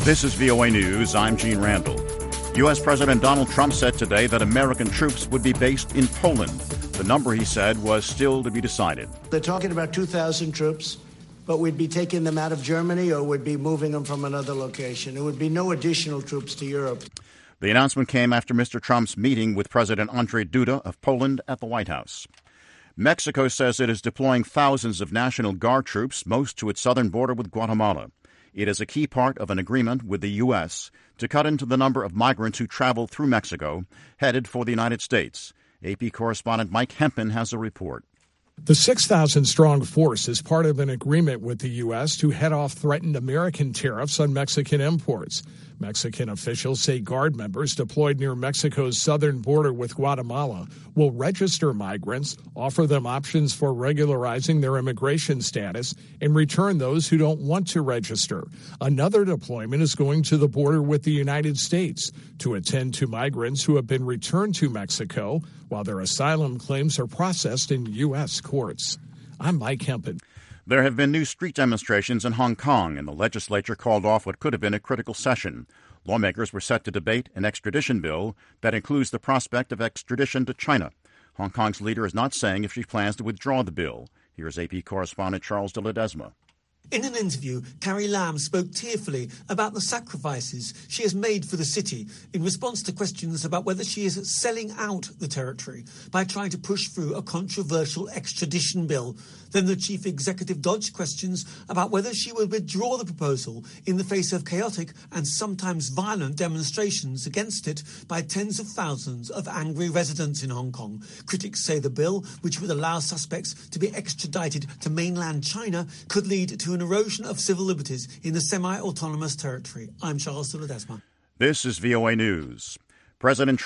This is VOA News. I'm Gene Randall. U.S. President Donald Trump said today that American troops would be based in Poland. The number, he said, was still to be decided. They're talking about 2,000 troops, but we'd be taking them out of Germany or we'd be moving them from another location. There would be no additional troops to Europe. The announcement came after Mr. Trump's meeting with President Andrzej Duda of Poland at the White House. Mexico says it is deploying thousands of National Guard troops, most to its southern border with Guatemala. It is a key part of an agreement with the U.S. to cut into the number of migrants who travel through Mexico, headed for the United States. AP correspondent Mike Hempen has a report. The 6,000-strong force is part of an agreement with the U.S. to head off threatened American tariffs on Mexican imports. Mexican officials say Guard members deployed near Mexico's southern border with Guatemala will register migrants, offer them options for regularizing their immigration status, and return those who don't want to register. Another deployment is going to the border with the United States to attend to migrants who have been returned to Mexico while their asylum claims are processed in U.S. courts. I'm Mike Hempen. There have been new street demonstrations in Hong Kong, and the legislature called off what could have been a critical session. Lawmakers were set to debate an extradition bill that includes the prospect of extradition to China. Hong Kong's leader is not saying if she plans to withdraw the bill. Here's AP correspondent Charles de Ledesma. In an interview, Carrie Lam spoke tearfully about the sacrifices she has made for the city in response to questions about whether she is selling out the territory by trying to push through a controversial extradition bill. Then the chief executive dodged questions about whether she would withdraw the proposal in the face of chaotic and sometimes violent demonstrations against it by tens of thousands of angry residents in Hong Kong. Critics say the bill, which would allow suspects to be extradited to mainland China, could lead to an erosion of civil liberties in the semi-autonomous territory. I'm Charles de Ledesma. This is VOA News. President